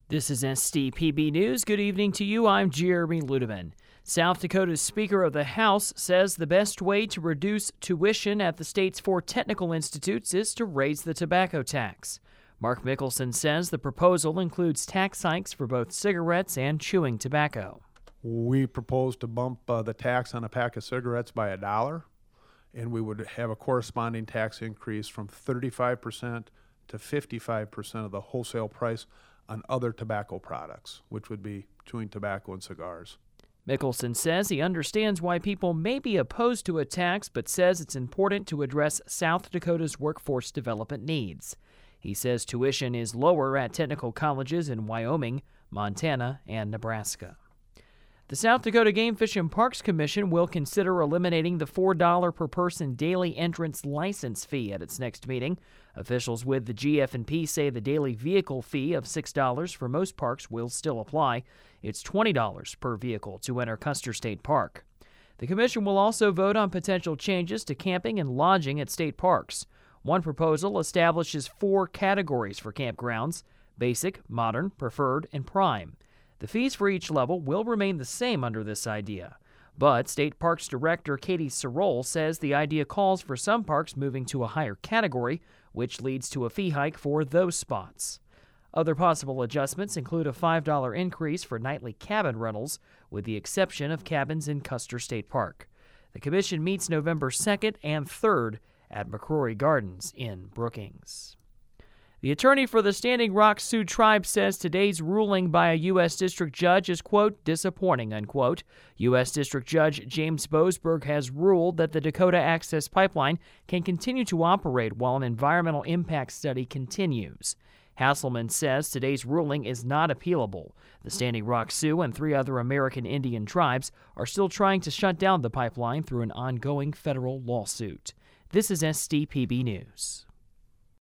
This is STPB News. Good evening to you. I'm Jeremy Ludeman. South Dakota's Speaker of the House says the best way to reduce tuition at the state's 4 technical institutes is to raise the tobacco tax. Mark Mickelson says the proposal includes tax hikes for both cigarettes and chewing tobacco. We propose to bump the tax on a pack of cigarettes by $1, and we would have a corresponding tax increase from 35% to 55% of the wholesale price on other tobacco products, which would be chewing tobacco and cigars. Mickelson says he understands why people may be opposed to a tax, but says it's important to address South Dakota's workforce development needs. He says tuition is lower at technical colleges in Wyoming, Montana, and Nebraska. The South Dakota Game Fish and Parks Commission will consider eliminating the $4 per person daily entrance license fee at its next meeting. Officials with the GF&P say the daily vehicle fee of $6 for most parks will still apply. It's $20 per vehicle to enter Custer State Park. The commission will also vote on potential changes to camping and lodging at state parks. One proposal establishes 4 categories for campgrounds: basic, modern, preferred, and prime. The fees for each level will remain the same under this idea. But State Parks Director Katie Sorrell says the idea calls for some parks moving to a higher category, which leads to a fee hike for those spots. Other possible adjustments include a $5 increase for nightly cabin rentals, with the exception of cabins in Custer State Park. The commission meets November 2nd and 3rd at McCrory Gardens in Brookings. The attorney for the Standing Rock Sioux tribe says today's ruling by a U.S. District Judge is, quote, disappointing, unquote. U.S. District Judge James Boasberg has ruled that the Dakota Access Pipeline can continue to operate while an environmental impact study continues. Hasselman says today's ruling is not appealable. The Standing Rock Sioux and 3 other American Indian tribes are still trying to shut down the pipeline through an ongoing federal lawsuit. This is STPB News.